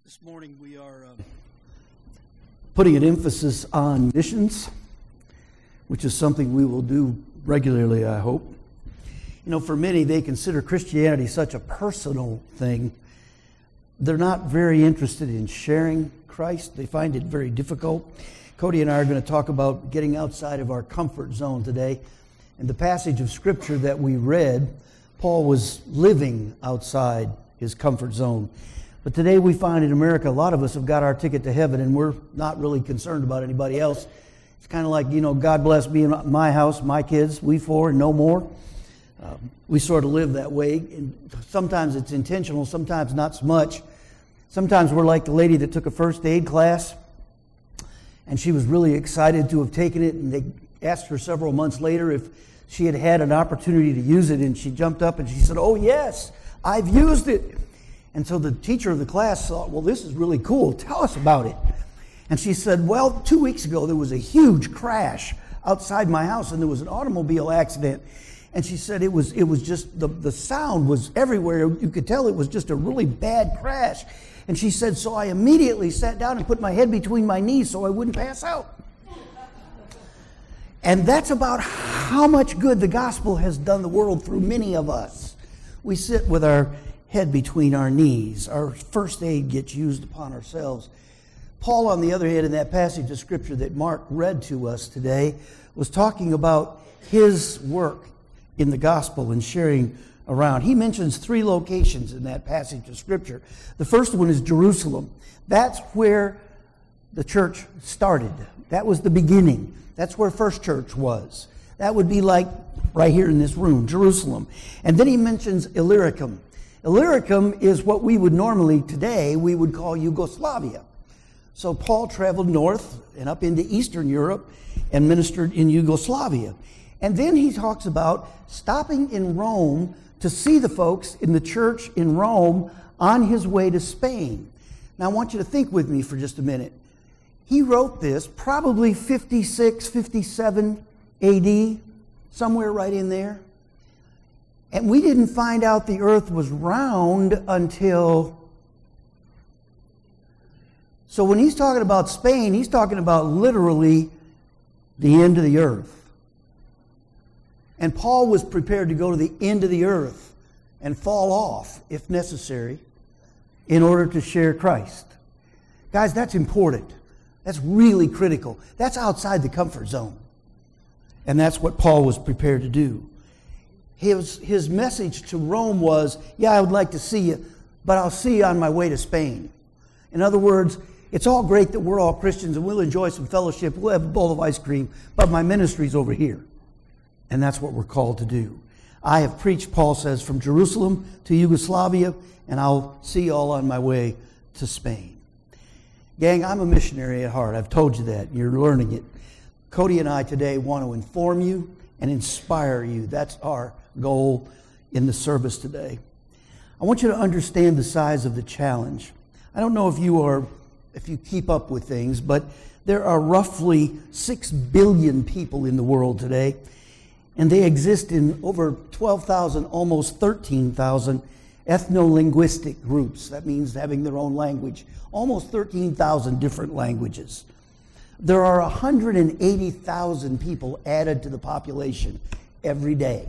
This morning we are putting an emphasis on missions, which is something we will do regularly, I hope. You know, for many, they consider Christianity such a personal thing. They're not very interested in sharing Christ. They find it very difficult. Cody and I are going to talk about getting outside of our comfort zone today. And the passage of Scripture that we read, Paul was living outside his comfort zone. But today we find in America, a lot of us have got our ticket to heaven, and we're not really concerned about anybody else. It's kind of like, you know, God bless me and my house, my kids, we four, and no more. We sort of live that way. And sometimes it's intentional, sometimes not so much. Sometimes we're like the lady that took a first aid class, and she was really excited to have taken it, and they asked her several months later if she had had an opportunity to use it, and she jumped up and she said, "Oh yes, I've used it." And so the teacher of the class thought, well, this is really cool. Tell us about it. And she said, well, 2 weeks ago, there was a huge crash outside my house, and there was an automobile accident. And she said it was just, the sound was everywhere. You could tell it was just a really bad crash. And she said, so I immediately sat down and put my head between my knees so I wouldn't pass out. And that's about how much good the gospel has done the world through many of us. We sit with our head between our knees. Our first aid gets used upon ourselves. Paul, on the other hand, in that passage of Scripture that Mark read to us today, was talking about his work in the gospel and sharing around. He mentions 3 locations in that passage of Scripture. The first one is Jerusalem. That's where the church started. That was the beginning. That's where First Church was. That would be like right here in this room, Jerusalem. And then he mentions Illyricum. Illyricum is what we would normally today, we would call Yugoslavia. So Paul traveled north and up into Eastern Europe and ministered in Yugoslavia. And then he talks about stopping in Rome to see the folks in the church in Rome on his way to Spain. Now I want you to think with me for just a minute. He wrote this probably 56, 57 AD, somewhere right in there. And we didn't find out the earth was round until... So when he's talking about Spain, he's talking about literally the end of the earth. And Paul was prepared to go to the end of the earth and fall off, if necessary, in order to share Christ. Guys, that's important. That's really critical. That's outside the comfort zone. And that's what Paul was prepared to do. His message to Rome was, yeah, I would like to see you, but I'll see you on my way to Spain. In other words, it's all great that we're all Christians and we'll enjoy some fellowship, we'll have a bowl of ice cream, but my ministry's over here. And that's what we're called to do. I have preached, Paul says, from Jerusalem to Yugoslavia, and I'll see you all on my way to Spain. Gang, I'm a missionary at heart. I've told you that. You're learning it. Cody and I today want to inform you and inspire you. That's our goal in the service today. I want you to understand the size of the challenge. I don't know if you keep up with things, but there are roughly 6 billion people in the world today, and they exist in over 12,000, almost 13,000 ethno-linguistic groups. That means having their own language. Almost 13,000 different languages. There are 180,000 people added to the population every day.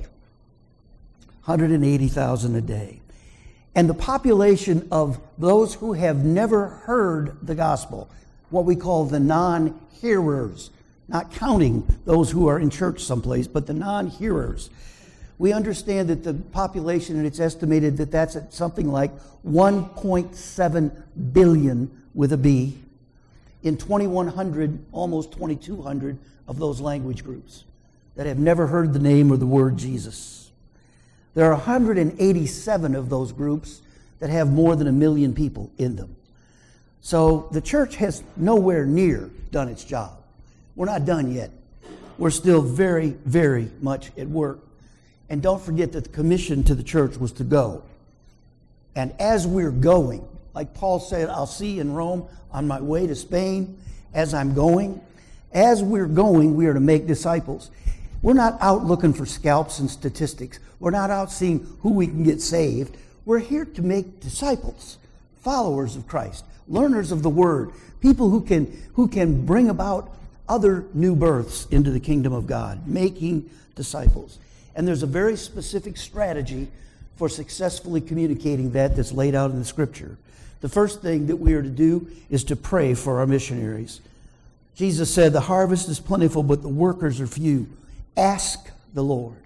180,000 a day. And the population of those who have never heard the gospel, what we call the non-hearers, not counting those who are in church someplace, but the non-hearers. We understand that the population, and it's estimated that that's at something like 1.7 billion with a B, in 2,100, almost 2,200 of those language groups that have never heard the name or the word Jesus. There are 187 of those groups that have more than 1 million people in them. So the church has nowhere near done its job. We're not done yet. We're still very, very much at work. And don't forget that the commission to the church was to go. And as we're going, like Paul said, I'll see you in Rome on my way to Spain. As I'm going, as we're going, we are to make disciples. We're not out looking for scalps and statistics. We're not out seeing who we can get saved. We're here to make disciples, followers of Christ, learners of the Word, people who can bring about other new births into the kingdom of God, making disciples. And there's a very specific strategy for successfully communicating that's laid out in the Scripture. The first thing that we are to do is to pray for our missionaries. Jesus said, the harvest is plentiful, but the workers are few. Ask the Lord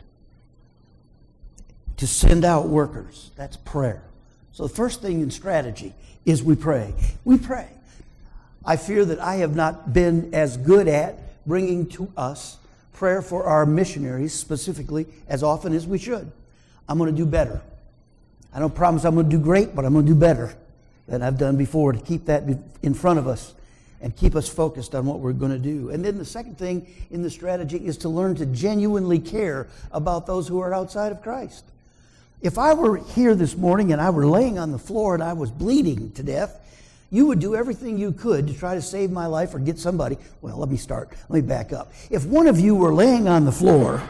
to send out workers. That's prayer. So the first thing in strategy is we pray. We pray. I fear that I have not been as good at bringing to us prayer for our missionaries specifically as often as we should. I'm going to do better. I don't promise I'm going to do great, but I'm going to do better than I've done before to keep that in front of us and keep us focused on what we're going to do. And then the second thing in the strategy is to learn to genuinely care about those who are outside of Christ. If I were here this morning and I were laying on the floor and I was bleeding to death, you would do everything you could to try to save my life or get somebody. Well, let me back up. If one of you were laying on the floor,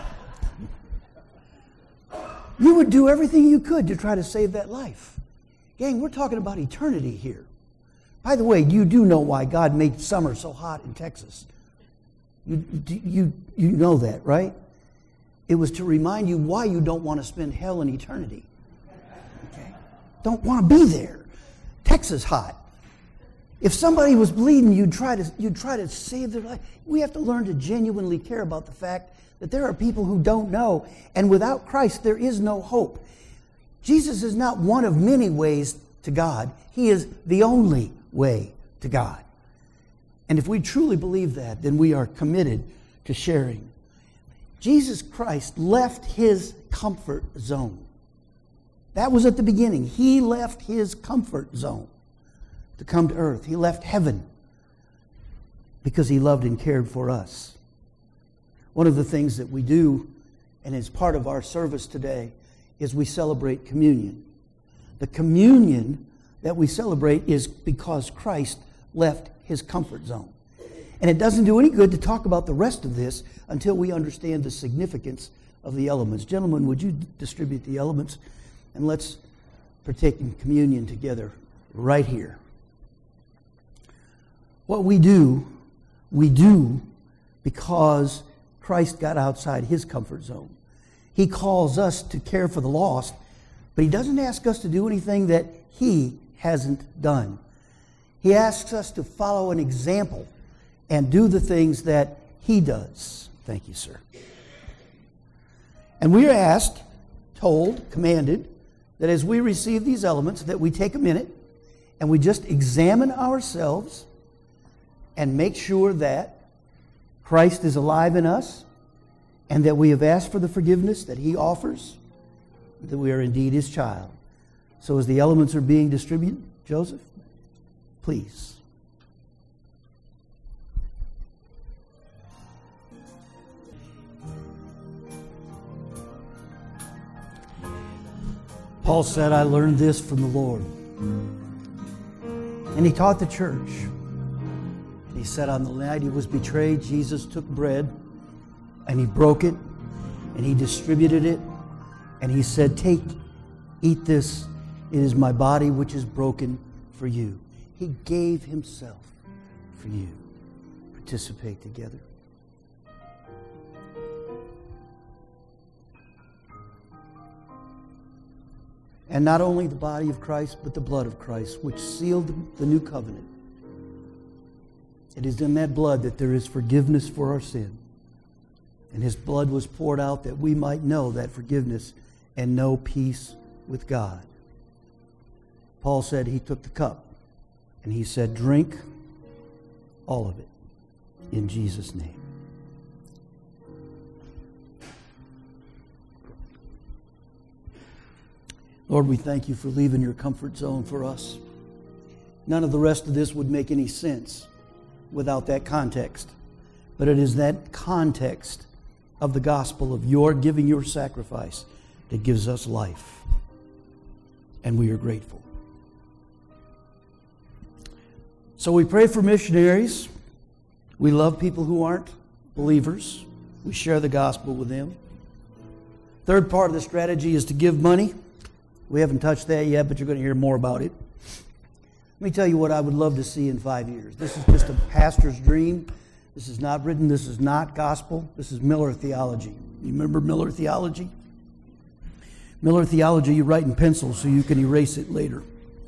you would do everything you could to try to save that life. Gang, we're talking about eternity here. By the way, you do know why God made summer so hot in Texas. You know that, right? It was to remind you why you don't want to spend hell in eternity. Okay? Don't want to be there. Texas hot. If somebody was bleeding, you'd try to save their life. We have to learn to genuinely care about the fact that there are people who don't know, and without Christ there is no hope. Jesus is not one of many ways to God. He is the only way to God. And if we truly believe that, then we are committed to sharing. Jesus Christ left his comfort zone. That was at the beginning. He left his comfort zone to come to earth. He left heaven because he loved and cared for us. One of the things that we do, and is part of our service today, is we celebrate communion. The communion that we celebrate is because Christ left his comfort zone. And it doesn't do any good to talk about the rest of this until we understand the significance of the elements. Gentlemen, would you distribute the elements? And let's partake in communion together right here. What we do because Christ got outside his comfort zone. He calls us to care for the lost, but he doesn't ask us to do anything that he hasn't done. He asks us to follow an example and do the things that he does. Thank you, sir. And we are asked, told, commanded, that as we receive these elements, that we take a minute and we just examine ourselves and make sure that Christ is alive in us and that we have asked for the forgiveness that he offers, that we are indeed his child. So as the elements are being distributed, Joseph, please. Paul said, I learned this from the Lord. And he taught the church. He said on the night he was betrayed, Jesus took bread and he broke it and he distributed it. And he said, take, eat this. It is my body which is broken for you. He gave himself for you. Participate together. And not only the body of Christ, but the blood of Christ, which sealed the new covenant. It is in that blood that there is forgiveness for our sin. And his blood was poured out that we might know that forgiveness and know peace with God. Paul said he took the cup and he said, drink all of it in Jesus' name. Lord, we thank you for leaving your comfort zone for us. None of the rest of this would make any sense without that context. But it is that context of the gospel of your giving your sacrifice that gives us life. And we are grateful. So we pray for missionaries. We love people who aren't believers. We share the gospel with them. Third part of the strategy is to give money. We haven't touched that yet, but you're going to hear more about it. Let me tell you what I would love to see in 5 years. This is just a pastor's dream. This is not written. This is not gospel. This is Miller theology. You remember Miller theology? Miller theology you write in pencil so you can erase it later.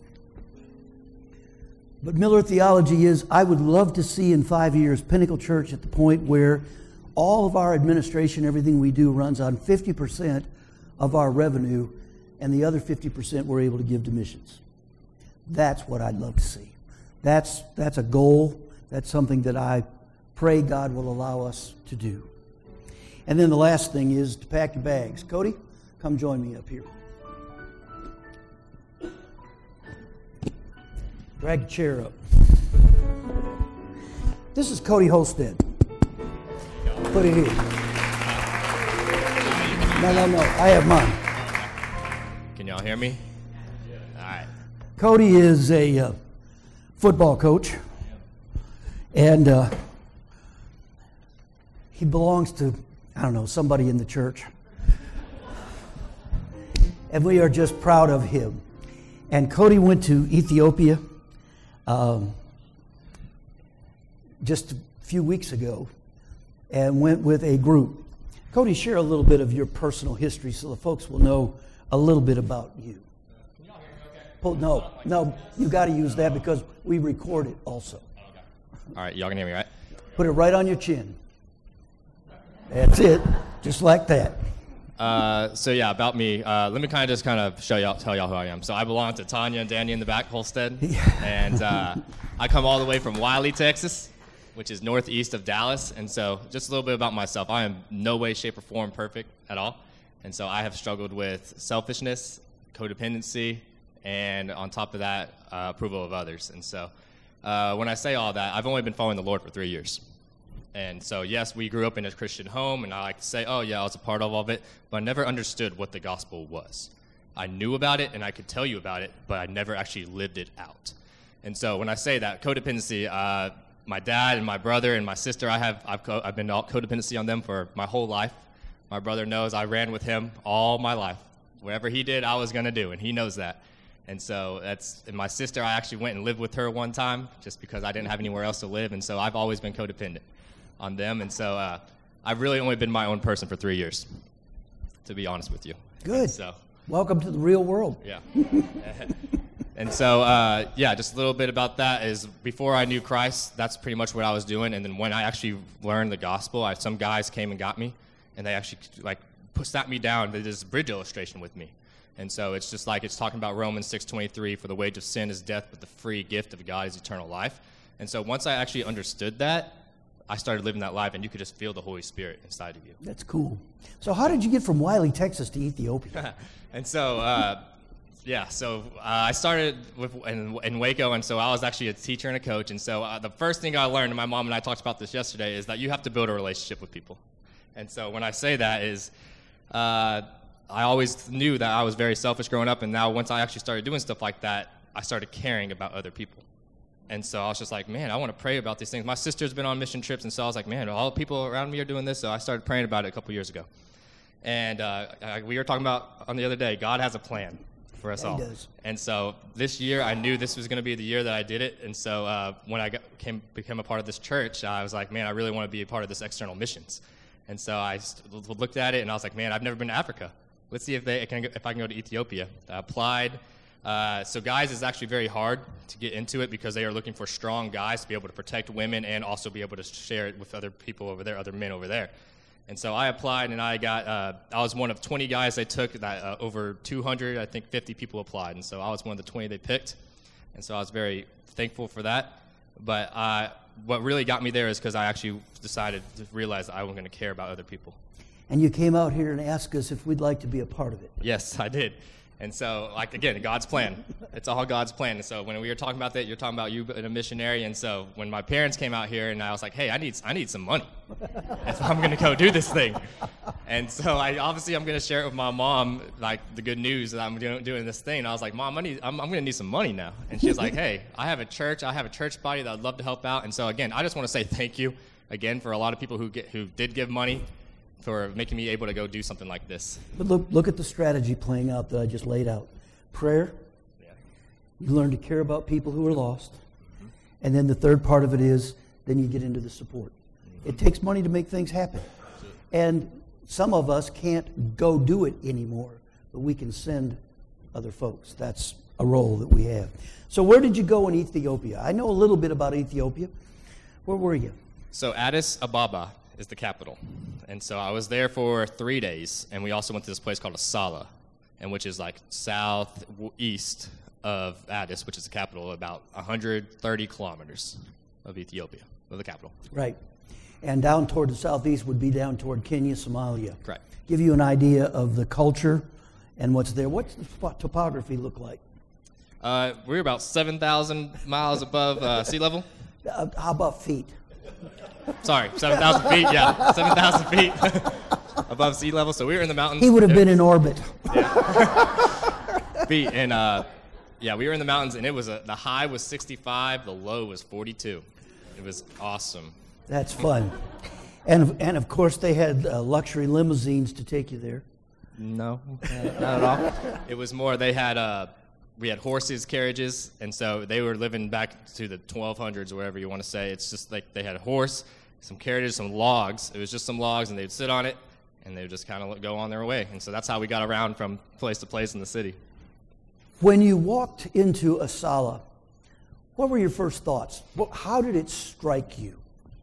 But Miller theology is, I would love to see in 5 years Pinnacle Church at the point where all of our administration, everything we do, runs on 50% of our revenue, and the other 50% we're able to give to missions. That's what I'd love to see. That's a goal. That's something that I pray God will allow us to do. And then the last thing is to pack your bags. Cody, come join me up here. Drag your chair up. This is Cody Holstead. Put it here. No. I have mine. Can y'all hear me? All right. Cody is a football coach, and he belongs to, somebody in the church. And we are just proud of him. And Cody went to Ethiopia just a few weeks ago and went with a group. Cody, share a little bit of your personal history so the folks will know a little bit about you. Can y'all hear me okay? No, you got to use that because we record it also. Okay. All right, y'all can hear me, right? Put it right on your chin. That's it, just like that. About me. Let me tell y'all who I am. So I belong to Tanya and Danny in the back, Holstead. And I come all the way from Wiley, Texas, which is northeast of Dallas. And so just a little bit about myself. I am no way, shape, or form perfect at all. And so I have struggled with selfishness, codependency, and on top of that, approval of others. And so when I say all that, I've only been following the Lord for 3 years. And so, yes, we grew up in a Christian home, and I like to say, oh, yeah, I was a part of all of it, but I never understood what the gospel was. I knew about it, and I could tell you about it, but I never actually lived it out. And so when I say that, codependency, my dad and my brother and my sister, I've been all codependency on them for my whole life. My brother knows I ran with him all my life. Whatever he did, I was going to do, and he knows that. And so and my sister, I actually went and lived with her one time just because I didn't have anywhere else to live, and so I've always been codependent on them. And so I've really only been my own person for 3 years, to be honest with you. Good. So welcome to the real world. Yeah. And so, just a little bit about that is before I knew Christ, that's pretty much what I was doing. And then when I actually learned the gospel, some guys came and got me, and they actually sat me down. They did this bridge illustration with me. And so it's just it's talking about Romans 6:23, for the wage of sin is death, but the free gift of God is eternal life. And so once I actually understood that, I started living that life, and you could just feel the Holy Spirit inside of you. That's cool. So how did you get from Wiley, Texas to Ethiopia? And so, I started in Waco, and so I was actually a teacher and a coach. And so the first thing I learned, and my mom and I talked about this yesterday, is that you have to build a relationship with people. And so when I say that is, I always knew that I was very selfish growing up, and now once I actually started doing stuff like that, I started caring about other people. And so I was just like, man, I want to pray about these things. My sister's been on mission trips, and so I was like, man, all the people around me are doing this. So I started praying about it a couple years ago. And we were talking about on the other day, God has a plan for us all. He does. And so this year, I knew this was going to be the year that I did it. And so when I became a part of this church, I was like, man, I really want to be a part of this external missions. And so I looked at it, and I was like, man, I've never been to Africa. Let's see if I can go to Ethiopia. I applied. So guys, it's actually very hard to get into it because they are looking for strong guys to be able to protect women and also be able to share it with other people over there, other men over there. And so I applied, and I was one of 20 guys they took. That over 200, I think 50 people applied, and so I was one of the 20 they picked. And so I was very thankful for that. But what really got me there is because I actually decided to realize that I was going to care about other people. And you came out here and asked us if we'd like to be a part of it. Yes, I did. And so, again, God's plan. It's all God's plan. And so when we were talking about that, you're talking about you being a missionary. And so when my parents came out here, and I was like, hey, I need some money if I'm going to go do this thing. And so I'm going to share it with my mom, the good news that I'm doing this thing. And I was like, Mom, I'm going to need some money now. And she was like, hey, I have a church body that I'd love to help out. And so, again, I just want to say thank you, again, for a lot of people who did give money, for making me able to go do something like this. But look at the strategy playing out that I just laid out. Prayer, You learn to care about people who are lost. And then the third part of it is, then you get into the support. It takes money to make things happen. And some of us can't go do it anymore, but we can send other folks. That's a role that we have. So where did you go in Ethiopia? I know a little bit about Ethiopia. Where were you? So Addis Ababa is the capital. And so I was there for 3 days, and we also went to this place called Asala, and which is like southeast of Addis, which is the capital, about 130 kilometers of Ethiopia, of the capital. Right. And down toward the southeast would be down toward Kenya, Somalia. Correct. Give you an idea of the culture and what's there. What's the topography look like? We're about 7,000 miles above sea level. How about feet? Sorry, 7,000 feet, yeah. 7,000 feet above sea level. So we were in the mountains. He would have been in orbit. Feet. And yeah, we were in the mountains, and it was the high was 65, the low was 42. It was awesome. That's fun. And of course, they had luxury limousines to take you there. No, not at all. It was more, we had horses, carriages, and so they were living back to the 1200s or whatever you want to say. It's just like they had a horse, some carriages, some logs. It was just some logs, and they'd sit on it, and they would just kind of go on their way. And so that's how we got around from place to place in the city. When you walked into Asala, what were your first thoughts? How did it strike you?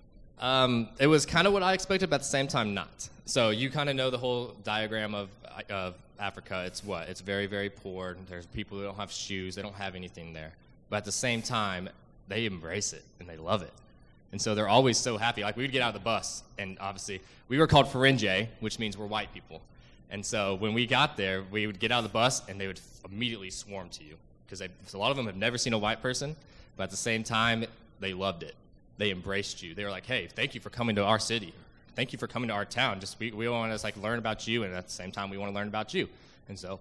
It was kind of what I expected, but at the same time, not. So you kind of know the whole diagram of Africa. It's very, very poor. There's people who don't have shoes. They don't have anything there. But at the same time, they embrace it, and they love it. And so they're always so happy. Like, we'd get out of the bus, and obviously, we were called Ferenje, which means we're white people. And so when we got there, we would get out of the bus, and they would immediately swarm to you. Because a lot of them have never seen a white person, but at the same time, they loved it. They embraced you. They were like, hey, thank you for coming to our city. Thank you for coming to our town. Just we want to learn about you, and at the same time, we want to learn about you. And so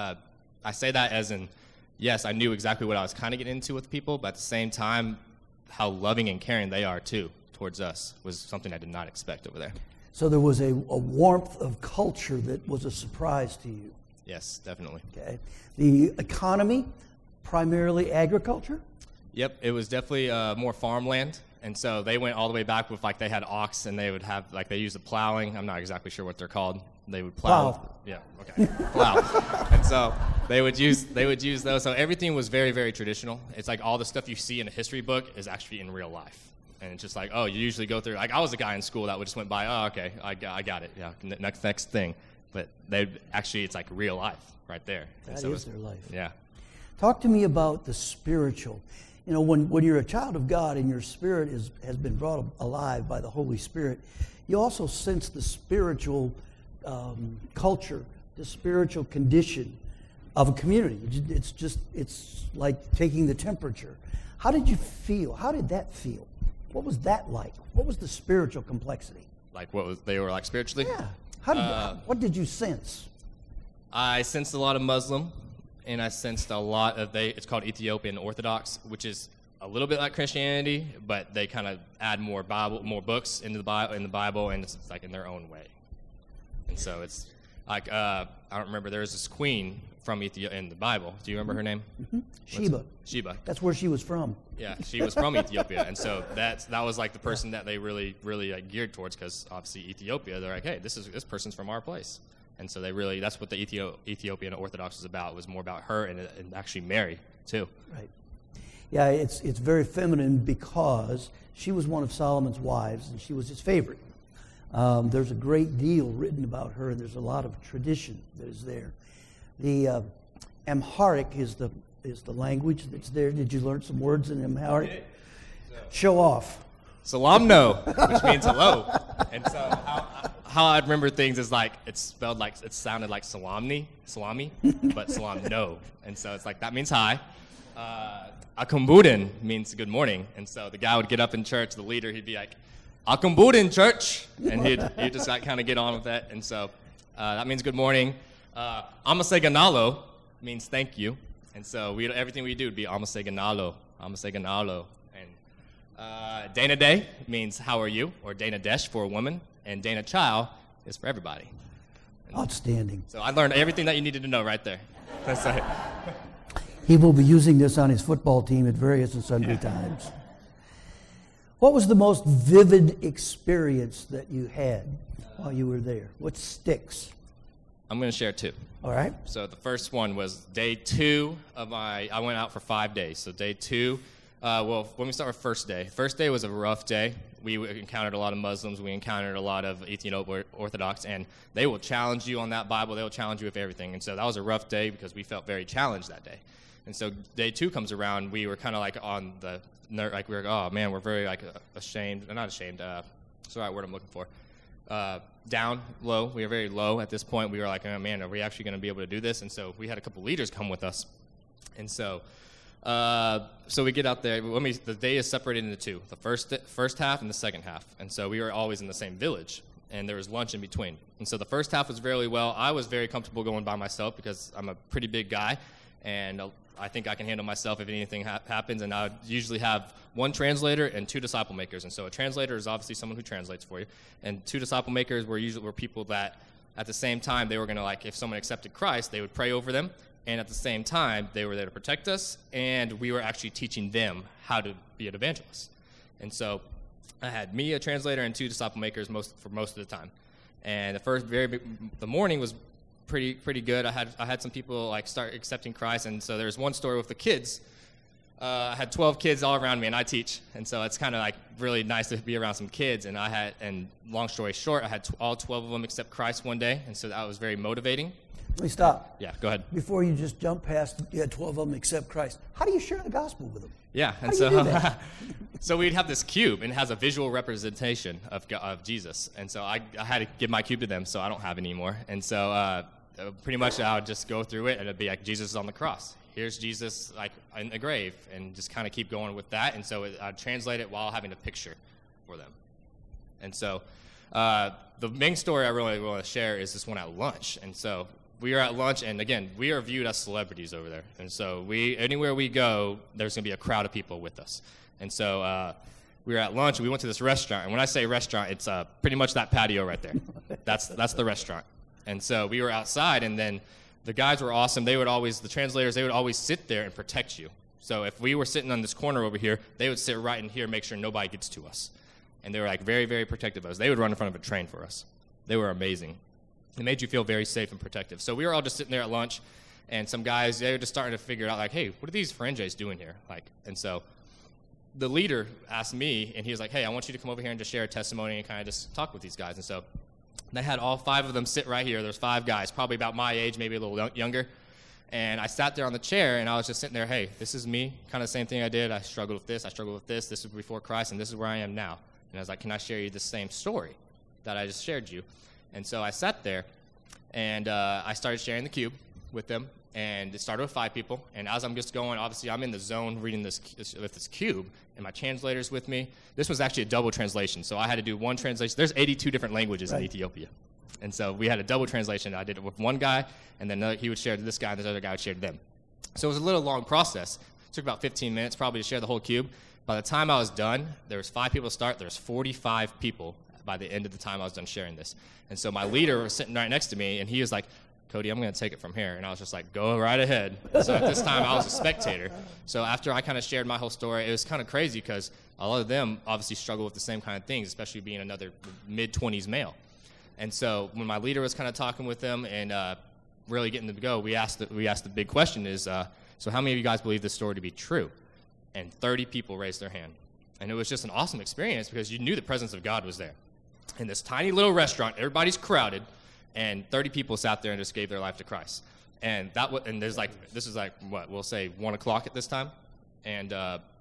I say that as in, yes, I knew exactly what I was kind of getting into with people, but at the same time, how loving and caring they are, too, towards us was something I did not expect over there. So there was a warmth of culture that was a surprise to you. Yes, definitely. Okay. The economy, primarily agriculture? Yep, it was definitely more farmland. And so they went all the way back with, they had ox, and they would have, they used the plowing. I'm not exactly sure what they're called. They would plow. Yeah, okay. Plow. And so they would use those. So everything was very, very traditional. It's like all the stuff you see in a history book is actually in real life. And it's just like, oh, you usually go through, I was a guy in school that would just went by, oh, okay, I got it. Yeah, next thing. But it's like real life right there. That is their life. Yeah. Talk to me about the spiritual. You know, when you're a child of God and your spirit has been brought alive by the Holy Spirit, you also sense the spiritual culture, the spiritual condition of a community. It's like taking the temperature. How did you feel? How did that feel? What was that like? What was the spiritual complexity? Like they were like spiritually? Yeah. What did you sense? I sensed a lot of Muslim. And I sensed a lot of it's called Ethiopian Orthodox, which is a little bit like Christianity, but they kind of add more books into the Bible, and it's like in their own way. And so it's like I don't remember. There was this queen from Ethiopia in the Bible. Do you remember her name? Mm-hmm. Sheba. That's where she was from. Yeah, she was from Ethiopia, and so that was like the person that they really, really geared towards, because obviously Ethiopia, they're like, hey, this person's from our place. And so that's what the Ethiopian Orthodox was about. It was more about her and actually Mary, too. Right. Yeah, it's very feminine because she was one of Solomon's wives, and she was his favorite. There's a great deal written about her, and there's a lot of tradition that is there. The Amharic is the language that's there. Did you learn some words in Amharic? Show off. Salamno, which means hello. And so how I remember things is it sounded like salami, but salam no. And so it's like, that means hi. Akumbuden means good morning. And so the guy would get up in church, the leader, he'd be like, Akumbuden church. And he'd just kind of get on with that. And so that means good morning. Amaseganalo means thank you. And so everything we do would be Amaseganalo. And Dana Day means how are you, or Dana Desh for a woman. And Dana Chow is for everybody. Outstanding. So I learned everything that you needed to know right there. That's it. He will be using this on his football team at various and sundry times. What was the most vivid experience that you had while you were there? What sticks? I'm going to share two. All right. So the first one was day 2 of I went out for 5 days. So day 2, well, let me start with first day. First day was a rough day. We encountered a lot of Muslims. We encountered a lot of Ethiopian Orthodox, and they will challenge you on that Bible. They will challenge you with everything. And so that was a rough day because we felt very challenged that day. And so day 2 comes around. We were kind of like on the like we were, oh man, we're very like ashamed. Not ashamed. What's the right word I'm looking for? Down, low. We were very low at this point. We were like, oh man, are we actually going to be able to do this? And so we had a couple leaders come with us. And so so we get out there. The day is separated into two, the first half and the second half. And so we were always in the same village, and there was lunch in between. And so the first half was really well. I was very comfortable going by myself because I'm a pretty big guy, and I think I can handle myself if anything happens. And I would usually have one translator and 2 disciple makers. And so a translator is obviously someone who translates for you, and 2 disciple makers were people that at the same time they were going to, like, if someone accepted Christ, they would pray over them. And at the same time, they were there to protect us, and we were actually teaching them how to be an evangelist. And so I had me, a translator, and 2 disciple makers for most of the time. And the morning was pretty good. I had some people like start accepting Christ, and so there's one story with the kids. I had 12 kids all around me, and I teach, and so it's kind of like really nice to be around some kids. And long story short, I had all 12 of them accept Christ one day, and so that was very motivating. Let me stop. Yeah, go ahead. Before you just jump past, you had 12 of them accept Christ. How do you share the gospel with them? Yeah, and so we'd have this cube, and it has a visual representation of Jesus. And so I had to give my cube to them, so I don't have it anymore. And so pretty much I would just go through it, and it'd be like Jesus is on the cross. Here's Jesus like in the grave, and just kind of keep going with that. And so I'd translate it while having a picture for them. And so the main story I really want to share is this one at lunch. And so we are at lunch, and again, we are viewed as celebrities over there. And so anywhere we go, there's going to be a crowd of people with us. And so we were at lunch, and we went to this restaurant. And when I say restaurant, it's pretty much that patio right there. That's the restaurant. And so we were outside, and then the guys were awesome. The translators, they would always sit there and protect you. So if we were sitting on this corner over here, they would sit right in here, make sure nobody gets to us. And they were like very, very protective of us. They would run in front of a train for us. They were amazing. It made you feel very safe and protective. So we were all just sitting there at lunch, and some guys, they were just starting to figure out, like, hey, what are these Ferenges doing here? And so the leader asked me, and he was like, hey, I want you to come over here and just share a testimony and kind of just talk with these guys. And so they had all 5 of them sit right here. There's 5 guys, probably about my age, maybe a little younger. And I sat there on the chair, and I was just sitting there, hey, this is me, kind of the same thing I did. I struggled with this, this was before Christ, and this is where I am now. And I was like, can I share you the same story that I just shared you? And so I sat there, and I started sharing the cube with them, and it started with 5 people. And as I'm just going, obviously I'm in the zone reading this with this cube, and my translator's with me. This was actually a double translation, so I had to do one translation. There's 82 different languages in Ethiopia. And so we had a double translation. I did it with one guy, and then he would share to this guy, and this other guy would share to them. So it was a little long process. It took about 15 minutes probably to share the whole cube. By the time I was done, there was 5 people to start. There was 45 people by the end of the time I was done sharing this. And so my leader was sitting right next to me, and he was like, Cody, I'm going to take it from here. And I was just like, go right ahead. So at this time, I was a spectator. So after I kind of shared my whole story, it was kind of crazy because a lot of them obviously struggle with the same kind of things, especially being another mid-20s male. And so when my leader was kind of talking with them and really getting them to go, we asked the big question is, so how many of you guys believe this story to be true? And 30 people raised their hand. And it was just an awesome experience because you knew the presence of God was there. In this tiny little restaurant, everybody's crowded, and 30 people sat there and just gave their life to Christ. And this is like what we'll say 1 o'clock at this time, and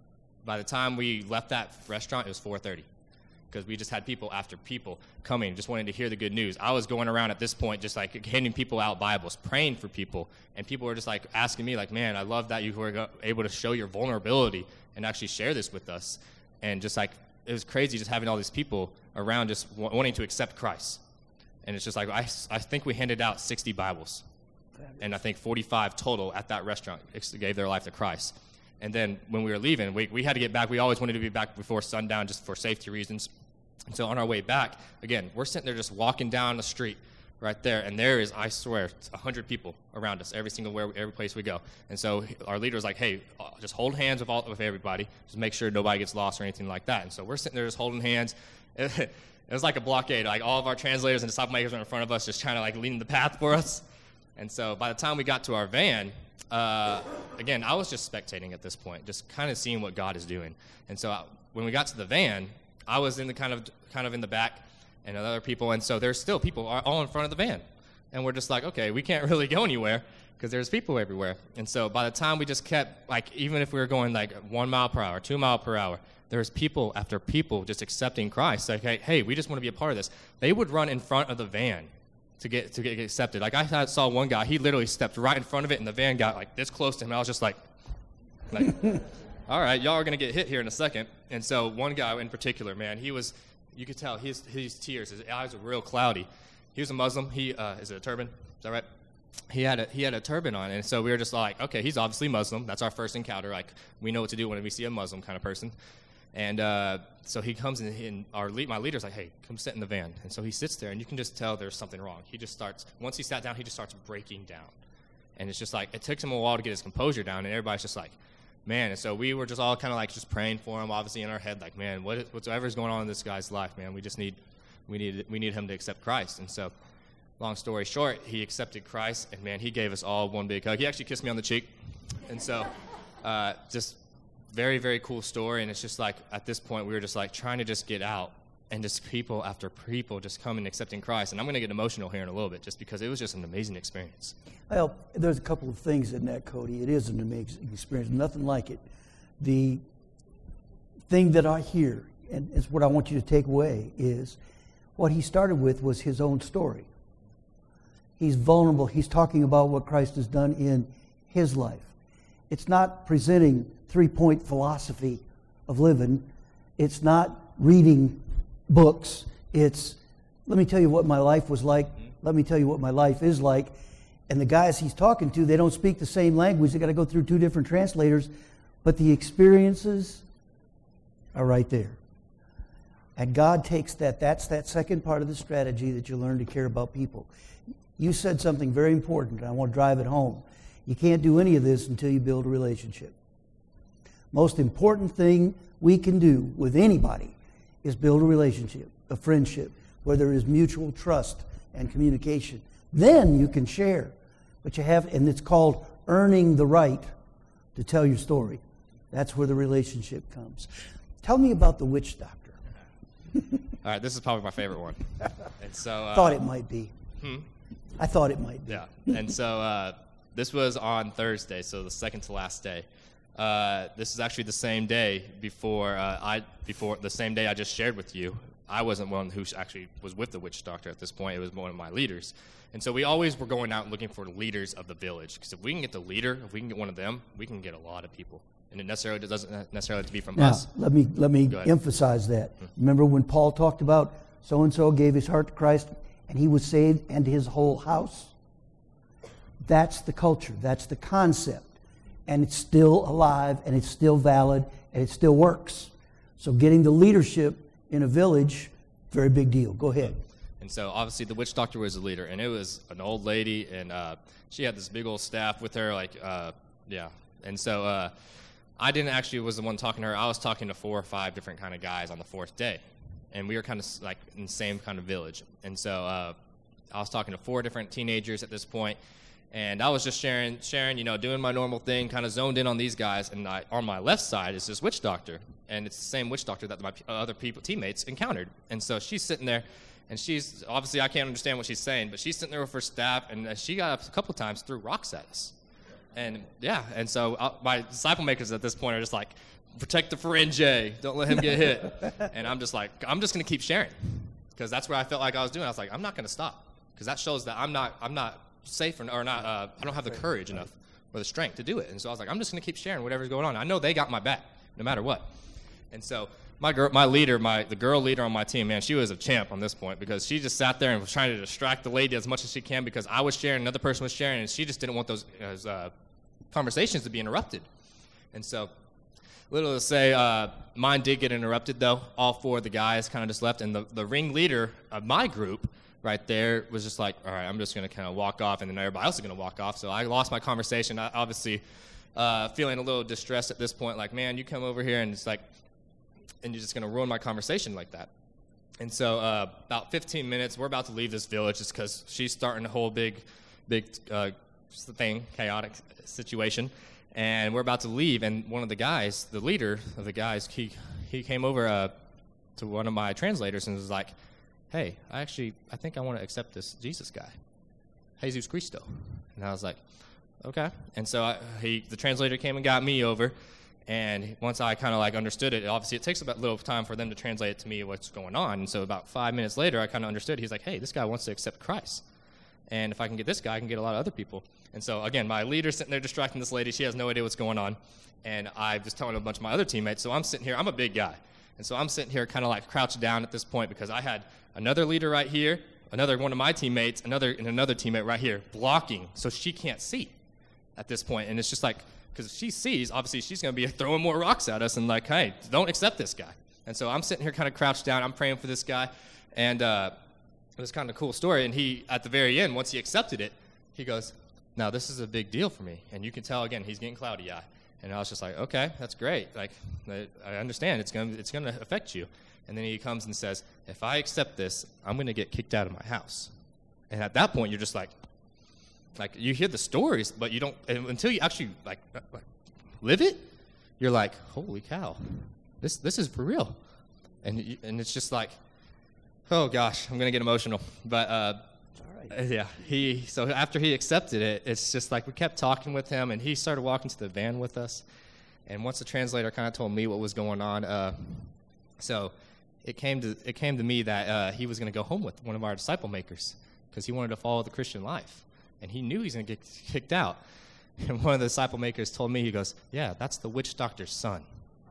by the time we left that restaurant, it was 4:30, because we just had people after people coming, just wanting to hear the good news. I was going around at this point, just like handing people out Bibles, praying for people, and people were just like asking me, like, "Man, I love that you were able to show your vulnerability and actually share this with us," and just like. It was crazy just having all these people around just wanting to accept Christ. And it's just like, I think we handed out 60 Bibles. And I think 45 total at that restaurant gave their life to Christ. And then when we were leaving, we had to get back. We always wanted to be back before sundown just for safety reasons. And so on our way back, again, we're sitting there just walking down the street. right there, and there is, I swear, 100 people around us every place we go. And so our leader was like, hey, just hold hands with everybody, just make sure nobody gets lost or anything like that. And so we're sitting there just holding hands. It was like a blockade. Like all of our translators and disciple makers were in front of us, just trying to like lead the path for us. And so by the time we got to our van, again, I was just spectating at this point, just kind of seeing what God is doing. And so when we got to the van, I was in the kind of in the back, and other people, and so there's still people all in front of the van. And we're just like, okay, we can't really go anywhere because there's people everywhere. And so by the time we just kept, like, even if we were going like 1 mile per hour, 2 miles per hour, there's people after people just accepting Christ. Like, hey, we just want to be a part of this. They would run in front of the van to get accepted. Like I saw one guy, he literally stepped right in front of it, and the van got like this close to him. I was just like, all right, y'all are going to get hit here in a second. And so one guy in particular, man, you could tell his tears, his eyes were real cloudy. He was a Muslim. He is it a turban? Is that right? He had a turban on, and so we were just like, okay, he's obviously Muslim. That's our first encounter. Like we know what to do when we see a Muslim kind of person. And so he comes in, and my leader's like, hey, come sit in the van. And so he sits there, and you can just tell there's something wrong. Once he sat down, he just starts breaking down. And it's just like, it took him a while to get his composure down, and everybody's just like, man. And so we were just all kind of like just praying for him, obviously in our head, like, man, whatever's going on in this guy's life, man, we just need him to accept Christ. And so, long story short, he accepted Christ, and man, he gave us all one big hug. He actually kissed me on the cheek. And so, just very, very cool story. And it's just like, at this point, we were just like trying to just get out, and just people after people just coming and accepting Christ. And I'm going to get emotional here in a little bit, just because it was just an amazing experience. Well, there's a couple of things in that, Cody. It is an amazing experience, nothing like it. The thing that I hear, and it's what I want you to take away, is what he started with was his own story. He's vulnerable. He's talking about what Christ has done in his life. It's not presenting three-point philosophy of living. It's not reading books. It's, let me tell you what my life was like. Let me tell you what my life is like. And the guys he's talking to, they don't speak the same language. They got to go through 2 different translators. But the experiences are right there. And God takes that. That's that second part of the strategy, that you learn to care about people. You said something very important, and I want to drive it home. You can't do any of this until you build a relationship. Most important thing we can do with anybody is build a relationship, a friendship, where there is mutual trust and communication. Then you can share. But you have, and it's called earning the right to tell your story. That's where the relationship comes. Tell me about the witch doctor. All right, this is probably my favorite one. And so thought it might be. I thought it might be. Yeah. And so this was on Thursday, so the second to last day. This is actually the same day before the same day I just shared with you. I wasn't one who actually was with the witch doctor at this point. It was one of my leaders. And so we always were going out looking for leaders of the village. Because if we can get the leader, if we can get one of them, we can get a lot of people. And it doesn't necessarily have to be from us. Let me emphasize that. Remember when Paul talked about so-and-so gave his heart to Christ and he was saved and his whole house? That's the culture. That's the concept. And it's still alive, and it's still valid, and it still works. So getting the leadership in a village, very big deal. Go ahead. And so obviously the witch doctor was the leader, and it was an old lady, and she had this big old staff with her, And so I didn't actually was the one talking to her. I was talking to 4 or 5 different kind of guys on the 4th day, and we were kind of like in the same kind of village. And so I was talking to 4 different teenagers at this point. And I was just sharing, doing my normal thing, kind of zoned in on these guys. And on my left side is this witch doctor. And it's the same witch doctor that my other teammates encountered. And so she's sitting there, and she's, obviously I can't understand what she's saying, but she's sitting there with her staff, and she got up a couple times, threw rocks at us. And and so my disciple makers at this point are just like, protect the fringe, don't let him get hit. And I'm just like, I'm just going to keep sharing. Because that's where I felt like I was doing. I was like, I'm not going to stop. Because that shows that I'm not safe or not, I don't have the courage enough or the strength to do it. And so I was like, I'm just going to keep sharing whatever's going on. I know they got my back no matter what. And so my leader, the girl leader on my team, man, she was a champ on this point, because she just sat there and was trying to distract the lady as much as she can, because I was sharing, another person was sharing, and she just didn't want those conversations to be interrupted. And so, little to say, mine did get interrupted, though. All 4 of the guys kind of just left, and the ringleader of my group, right there was just like, all right, I'm just going to kind of walk off, and then everybody else is going to walk off. So I lost my conversation. I obviously feeling a little distressed at this point, like, man, you come over here and it's like, and you're just going to ruin my conversation like that. And so about 15 minutes, we're about to leave this village just because she's starting a whole big thing, chaotic situation. And we're about to leave, and one of the guys, the leader of the guys, he came over to one of my translators and was like, hey, I think I want to accept this Jesus guy, Jesus Cristo. And I was like, okay. And so the translator came and got me over. And once I kind of like understood it, obviously it takes a little time for them to translate it to me what's going on. And so about 5 minutes later, I kind of understood. He's like, hey, this guy wants to accept Christ. And if I can get this guy, I can get a lot of other people. And so, again, my leader's sitting there distracting this lady. She has no idea what's going on. And I'm just telling a bunch of my other teammates. So I'm sitting here. I'm a big guy. And so I'm sitting here kind of like crouched down at this point because I had another leader right here, another one of my teammates, another teammate right here blocking so she can't see at this point. And it's just like, because if she sees, obviously she's going to be throwing more rocks at us and like, hey, don't accept this guy. And so I'm sitting here kind of crouched down. I'm praying for this guy. And it was kind of a cool story. And he, at the very end, once he accepted it, he goes, now this is a big deal for me. And you can tell, again, he's getting cloudy-eyed. And I was just like, okay, that's great. Like, I understand. It's going to affect you. And then he comes and says, if I accept this, I'm going to get kicked out of my house. And at that point, you're just like you hear the stories, but you don't, until you actually like live it, you're like, holy cow, this is for real. And it's just like, oh gosh, I'm going to get emotional. But right. Yeah, so after he accepted it, it's just like we kept talking with him, and he started walking to the van with us. And once the translator kind of told me what was going on, so it came to me that he was going to go home with one of our disciple makers because he wanted to follow the Christian life. And he knew he was going to get kicked out. And one of the disciple makers told me, he goes, yeah, that's the witch doctor's son.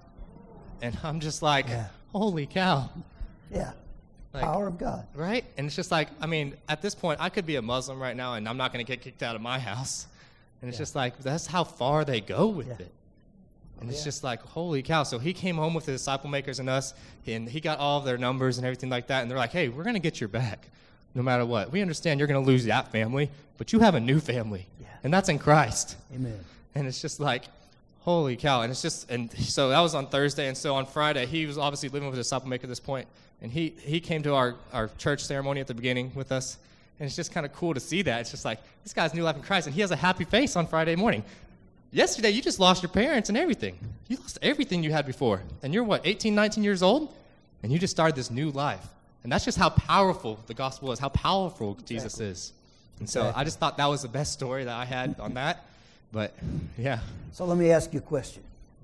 And I'm just like, holy cow. Yeah, like, power of God. Right? And it's just like, I mean, at this point, I could be a Muslim right now, and I'm not going to get kicked out of my house. And it's just like, that's how far they go with it. And it's just like, holy cow. So he came home with the disciple makers and us, and he got all of their numbers and everything like that. And they're like, hey, we're going to get your back no matter what. We understand you're going to lose that family, but you have a new family, and that's in Christ. Amen. And it's just like, holy cow. And it's just, and so that was on Thursday. And so on Friday, he was obviously living with a disciple maker at this point, and he came to our church ceremony at the beginning with us. And it's just kind of cool to see that. It's just like, this guy's new life in Christ, and he has a happy face on Friday morning. Yesterday, you just lost your parents and everything. You lost everything you had before. And you're, 18, 19 years old? And you just started this new life. And that's just how powerful the gospel is, how powerful Jesus is. And so I just thought that was the best story that I had on that. But, yeah. So let me ask you a question.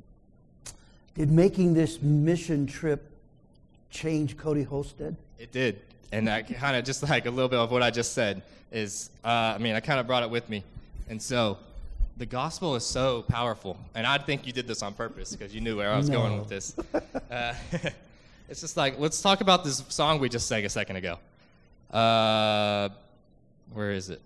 Did making this mission trip change Cody Holstead? It did. And I kind of just like a little bit of what I just said is, I kind of brought it with me. And so the gospel is so powerful. And I think you did this on purpose because you knew where I was going with this. It's just like, let's talk about this song we just sang a second ago. Where is it?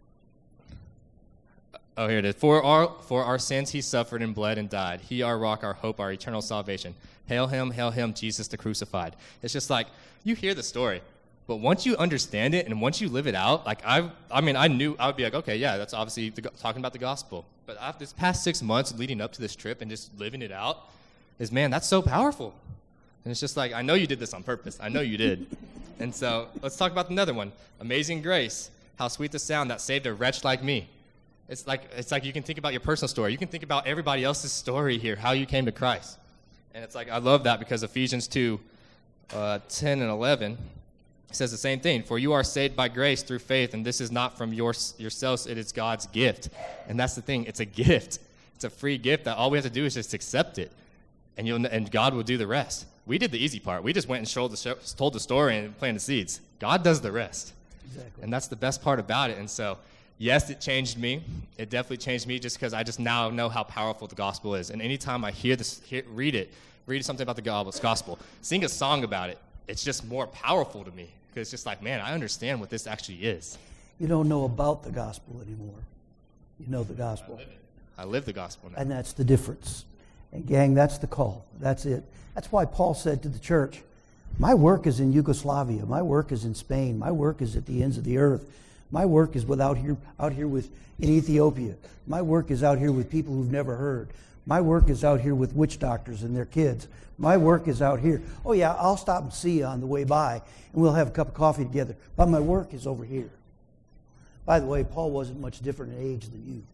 Oh, here it is. For our sins he suffered and bled and died. He our rock, our hope, our eternal salvation. Hail him, Jesus the crucified. It's just like, you hear the story, but once you understand it and once you live it out, like I knew I would be like, okay, yeah, that's obviously talking about the gospel. But after this past 6 months leading up to this trip and just living it out is, man, that's so powerful. And it's just like, I know you did this on purpose. I know you did. And so let's talk about another one. Amazing Grace. How sweet the sound that saved a wretch like me. It's like you can think about your personal story. You can think about everybody else's story here, how you came to Christ. And it's like, I love that because Ephesians 2, 10 and 11 says the same thing. For you are saved by grace through faith, and this is not from yourselves, it is God's gift. And that's the thing. It's a gift. It's a free gift that all we have to do is just accept it. And God will do the rest. We did the easy part. We just went and told the story and planted seeds. God does the rest. Exactly. And that's the best part about it. And so, yes, it changed me. It definitely changed me just because I just now know how powerful the gospel is. And anytime I read something about the gospel, sing a song about it, it's just more powerful to me. Because it's just like, man, I understand what this actually is. You don't know about the gospel anymore. You know the gospel. I live the gospel now. And that's the difference. And gang, that's the call. That's it. That's why Paul said to the church, My work is in Yugoslavia. My work is in Spain. My work is at the ends of the earth. My work is out here in Ethiopia. My work is out here with people who've never heard. My work is out here with witch doctors and their kids. My work is out here. Oh yeah, I'll stop and see you on the way by, and we'll have a cup of coffee together. But my work is over here. By the way, Paul wasn't much different in age than you.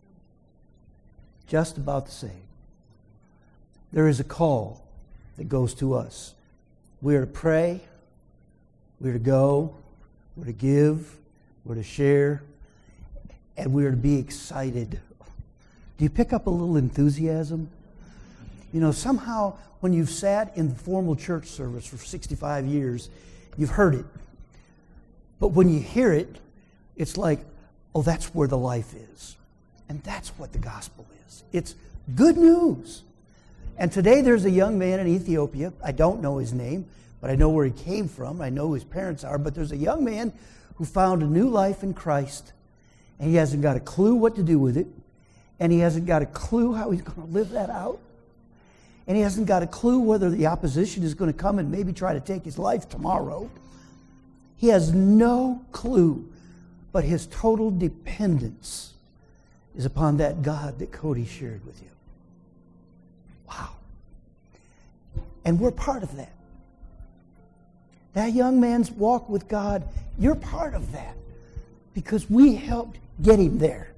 Just about the same. There is a call that goes to us. We are to pray. We are to go. We're to give. We're to share. And we are to be excited. Do you pick up a little enthusiasm? You know, somehow when you've sat in the formal church service for 65 years, you've heard it. But when you hear it, it's like, oh, that's where the life is. And that's what the gospel is. It's good news. And today there's a young man in Ethiopia. I don't know his name, but I know where he came from. I know who his parents are. But there's a young man who found a new life in Christ, and he hasn't got a clue what to do with it. And he hasn't got a clue how he's going to live that out. And he hasn't got a clue whether the opposition is going to come and maybe try to take his life tomorrow. He has no clue, but his total dependence is upon that God that Cody shared with you. Wow. And we're part of that. That young man's walk with God, you're part of that because we helped get him there.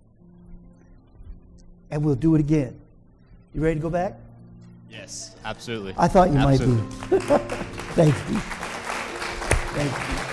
And we'll do it again. You ready to go back? Yes, absolutely. I thought you absolutely. might be. Thank you. Thank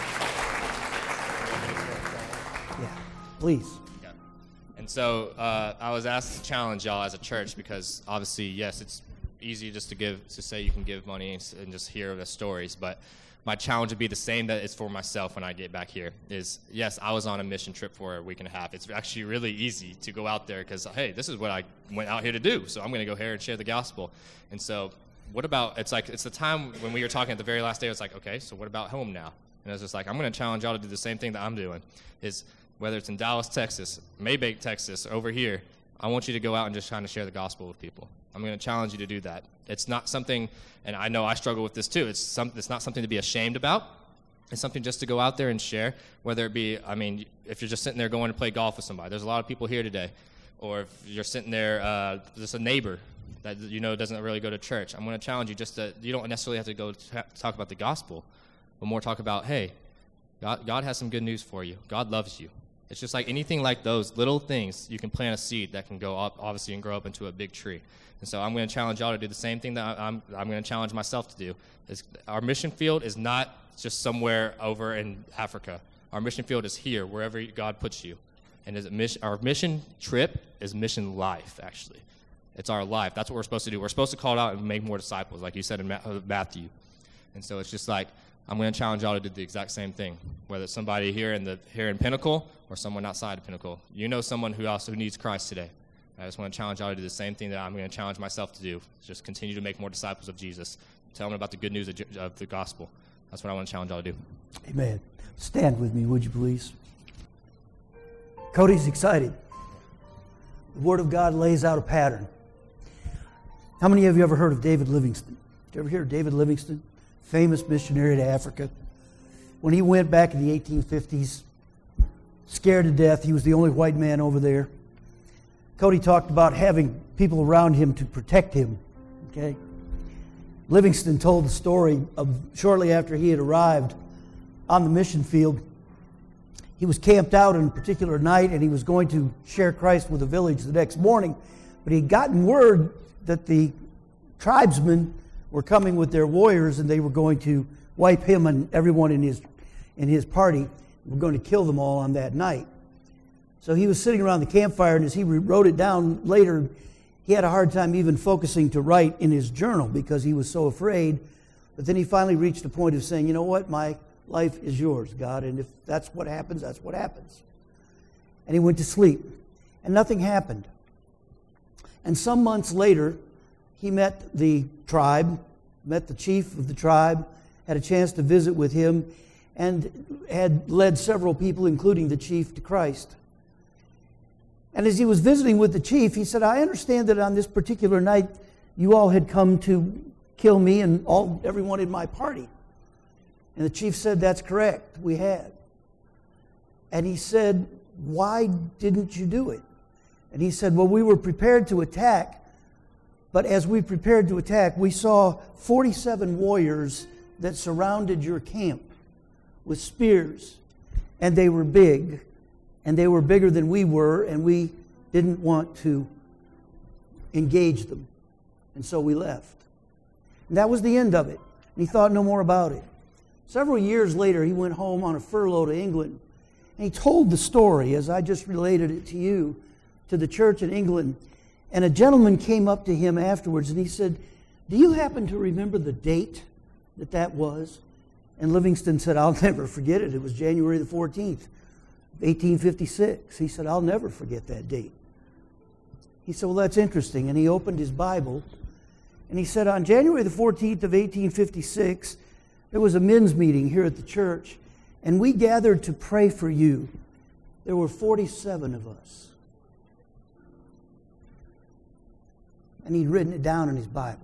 you. Yeah, please. Yeah. And so I was asked to challenge y'all as a church because obviously, yes, it's easy just to say you can give money and just hear the stories, but my challenge would be the same that is for myself when I get back here is, yes, I was on a mission trip for a week and a half. It's actually really easy to go out there because, hey, this is what I went out here to do, so I'm going to go here and share the gospel. And so what about, it's the time when we were talking at the very last day, it's like, okay, so what about home now? And I was just like, I'm going to challenge y'all to do the same thing that I'm doing, is whether it's in Dallas, Texas, Maybach, Texas, over here, I want you to go out and just try to share the gospel with people. I'm going to challenge you to do that. It's not something, and I know I struggle with this too, it's not something to be ashamed about. It's something just to go out there and share, whether it be, I mean, if you're just sitting there going to play golf with somebody. There's a lot of people here today. Or if you're sitting there, just a neighbor that you know doesn't really go to church. I'm going to challenge you just to, you don't necessarily have to go talk about the gospel, but more talk about, hey, God has some good news for you. God loves you. It's just like anything like those little things, you can plant a seed that can go up, obviously, and grow up into a big tree. And so I'm going to challenge y'all to do the same thing that I'm going to challenge myself to do. Our mission field is not just somewhere over in Africa. Our mission field is here, wherever God puts you. And our mission trip is mission life, actually. It's our life. That's what we're supposed to do. We're supposed to call out and make more disciples, like you said in Matthew. And so it's just like, I'm going to challenge y'all to do the exact same thing, whether it's somebody here in Pinnacle or someone outside of Pinnacle. You know someone who also needs Christ today. I just want to challenge y'all to do the same thing that I'm going to challenge myself to do. Just continue to make more disciples of Jesus. Tell them about the good news of the gospel. That's what I want to challenge y'all to do. Amen. Stand with me, would you please? Cody's excited. The Word of God lays out a pattern. How many of you ever heard of David Livingstone? Did you ever hear of David Livingstone? Famous missionary to Africa. When he went back in the 1850s, scared to death, he was the only white man over there. Cody talked about having people around him to protect him. Okay? Livingstone told the story of shortly after he had arrived on the mission field. He was camped out on a particular night and he was going to share Christ with a village the next morning. But he'd gotten word that the tribesmen were coming with their warriors and they were going to wipe him and everyone in his party. We're going to kill them all on that night. So he was sitting around the campfire, and as he wrote it down later, he had a hard time even focusing to write in his journal because he was so afraid. But then he finally reached the point of saying, you know what, my life is yours, God, and if that's what happens, that's what happens. And he went to sleep, and nothing happened. And some months later, he met the tribe, met the chief of the tribe, had a chance to visit with him, and had led several people, including the chief, to Christ. And as he was visiting with the chief, he said, I understand that on this particular night, you all had come to kill me and everyone in my party. And the chief said, that's correct, we had. And he said, why didn't you do it? And he said, well, we were prepared to attack, but as we prepared to attack, we saw 47 warriors that surrounded your camp with spears, and they were big, and they were bigger than we were, and we didn't want to engage them. And so we left. And that was the end of it. And he thought no more about it. Several years later, he went home on a furlough to England, and he told the story, as I just related it to you, to the church in England. And a gentleman came up to him afterwards, and he said, do you happen to remember the date that was? And Livingston said, I'll never forget it. It was January the 14th, 1856. He said, I'll never forget that date. He said, well, that's interesting. And he opened his Bible, and he said, on January the 14th of 1856, there was a men's meeting here at the church, and we gathered to pray for you. There were 47 of us. And he'd written it down in his Bible.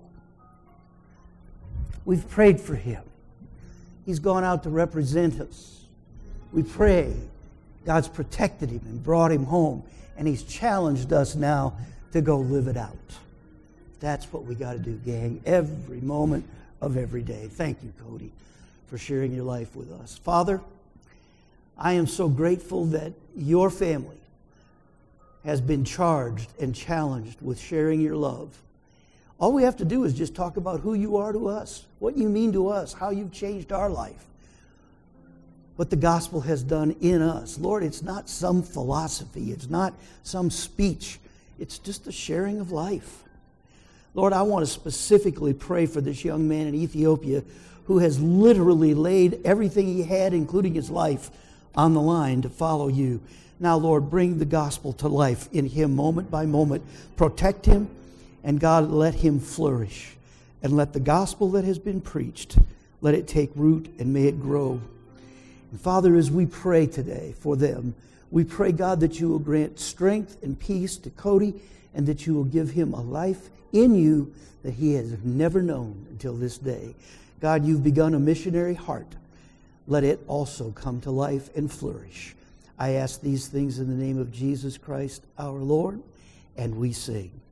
We've prayed for him. He's gone out to represent us. We pray. God's protected him and brought him home. And he's challenged us now to go live it out. That's what we got to do, gang, every moment of every day. Thank you, Cody, for sharing your life with us. Father, I am so grateful that your family has been charged and challenged with sharing your love. All we have to do is just talk about who you are to us, what you mean to us, how you've changed our life, what the gospel has done in us. Lord, it's not some philosophy. It's not some speech. It's just the sharing of life. Lord, I want to specifically pray for this young man in Ethiopia who has literally laid everything he had, including his life, on the line to follow you. Now, Lord, bring the gospel to life in him moment by moment. Protect him, and God, let him flourish. And let the gospel that has been preached, let it take root and may it grow. And Father, as we pray today for them, we pray, God, that you will grant strength and peace to Cody, and that you will give him a life in you that he has never known until this day. God, you've begun a missionary heart. Let it also come to life and flourish. I ask these things in the name of Jesus Christ, our Lord, and we sing.